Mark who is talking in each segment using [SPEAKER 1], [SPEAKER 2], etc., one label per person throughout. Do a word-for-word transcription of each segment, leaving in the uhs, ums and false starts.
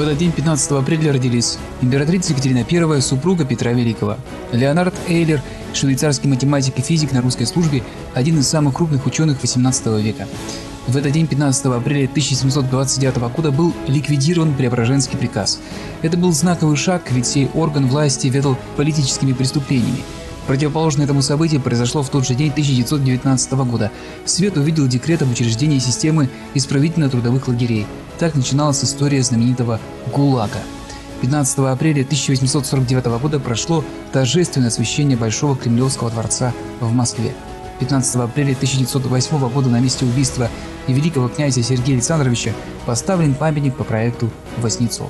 [SPEAKER 1] этот день, пятнадцатого апреля, родились императрица Екатерина Первая, супруга Петра Великого. Леонард Эйлер, швейцарский математик и физик на русской службе, один из самых крупных ученых восемнадцатого века. В этот день, пятнадцатого апреля тысяча семьсот двадцать девятого года, был ликвидирован Преображенский приказ. Это был знаковый шаг, ведь сей орган власти ведал политическими преступлениями. Противоположно этому событию произошло в тот же день тысяча девятьсот девятнадцатого года. Свет увидел декрет об учреждении системы исправительно-трудовых лагерей. Так начиналась история знаменитого ГУЛАГа. пятнадцатого апреля тысяча восемьсот сорок девятого года прошло торжественное освящение Большого Кремлевского дворца в Москве. пятнадцатого апреля тысяча девятьсот восьмого года на месте убийства великого князя Сергея Александровича поставлен памятник по проекту Васнецова.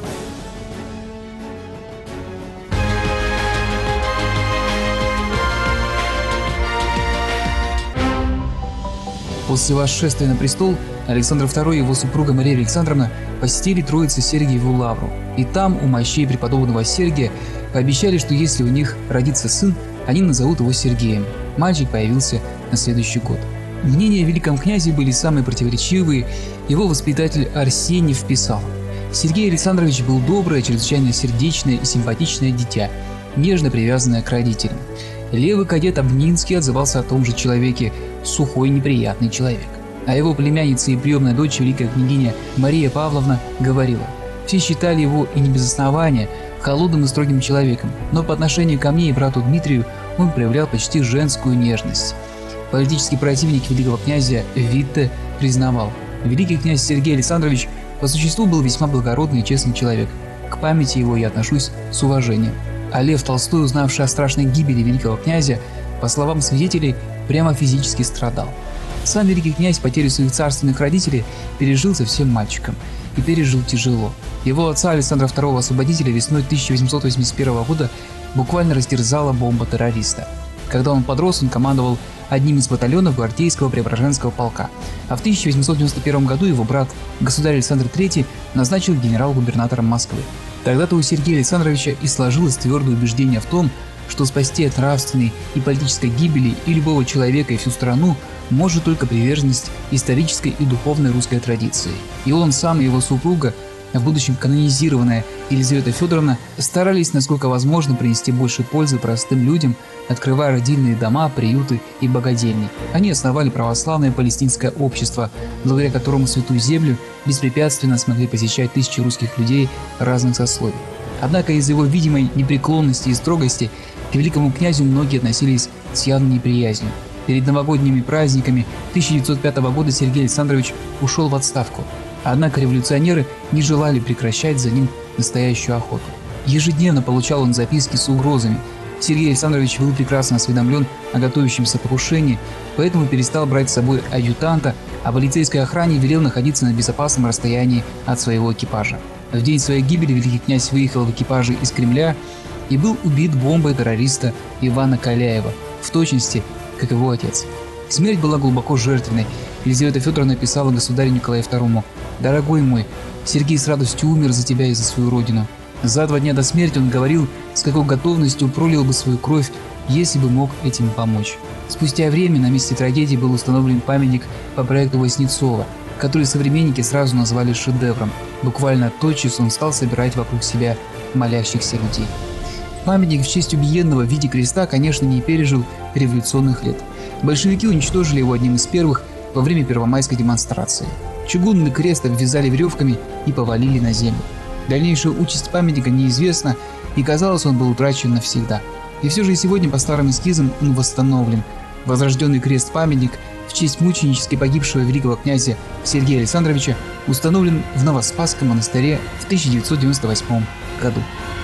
[SPEAKER 1] После восшествия на престол Александр Второй и его супруга Мария Александровна посетили Троице Сергиеву лавру. И там, у мощей преподобного Сергия, пообещали, что если у них родится сын, они назовут его Сергеем. Мальчик появился на следующий год. Мнения о великом князе были самые противоречивые. Его воспитатель Арсений писал: Сергей Александрович был доброе, чрезвычайно сердечное и симпатичное дитя, нежно привязанное к родителям. Левый кадет Обнинский отзывался о том же человеке: сухой, неприятный человек. А его племянница и приемная дочь, великая княгиня Мария Павловна, говорила: все считали его, и не без основания, холодным и строгим человеком, но по отношению ко мне и брату Дмитрию он проявлял почти женскую нежность. Политический противник великого князя Витте признавал: великий князь Сергей Александрович по существу был весьма благородный и честный человек. К памяти его я отношусь с уважением. А Лев Толстой, узнавший о страшной гибели великого князя, по словам свидетелей, прямо физически страдал. Сам великий князь потерю своих царственных родителей пережил совсем мальчиком и пережил тяжело. Его отца Александра Второго Освободителя весной тысяча восемьсот восемьдесят первого года буквально растерзала бомба террориста. Когда он подрос, он командовал одним из батальонов гвардейского Преображенского полка, а в тысяча восемьсот девяносто первом году его брат, государь Александр Третий, назначил генерал-губернатором Москвы. Тогда-то у Сергея Александровича и сложилось твердое убеждение в том, что спасти от нравственной и политической гибели и любого человека, и всю страну может только приверженность исторической и духовной русской традиции. И он сам, и его супруга, в будущем канонизированная Елизавета Федоровна, старались насколько возможно принести больше пользы простым людям, открывая родильные дома, приюты и богадельни. Они основали православное палестинское общество, благодаря которому Святую Землю беспрепятственно смогли посещать тысячи русских людей разных сословий. Однако из-за его видимой непреклонности и строгости к великому князю многие относились с явной неприязнью. Перед новогодними праздниками тысяча девятьсот пятого года Сергей Александрович ушел в отставку. Однако революционеры не желали прекращать за ним настоящую охоту. Ежедневно получал он записки с угрозами. Сергей Александрович был прекрасно осведомлен о готовящемся покушении, поэтому перестал брать с собой адъютанта, а полицейской охране велел находиться на безопасном расстоянии от своего экипажа. В день своей гибели великий князь выехал в экипаже из Кремля и был убит бомбой террориста Ивана Каляева, в точности как его отец. Смерть была глубоко жертвенной. Елизавета Федоровна писала государю Николаю Второму: «Дорогой мой, Сергей с радостью умер за тебя и за свою родину. За два дня до смерти он говорил, с какой готовностью пролил бы свою кровь, если бы мог этим помочь». Спустя время на месте трагедии был установлен памятник по проекту Васнецова, который современники сразу назвали шедевром. Буквально тотчас он стал собирать вокруг себя молящихся людей. Памятник в честь убиенного в виде креста, конечно, не пережил революционных лет. Большевики уничтожили его одним из первых во время первомайской демонстрации. Чугунный крест обвязали веревками и повалили на землю. Дальнейшая участь памятника неизвестна, и казалось, он был утрачен навсегда. И все же и сегодня по старым эскизам он восстановлен. Возрожденный крест-памятник в честь мученически погибшего великого князя Сергея Александровича установлен в Новоспасском монастыре в тысяча девятьсот девяносто восьмом году.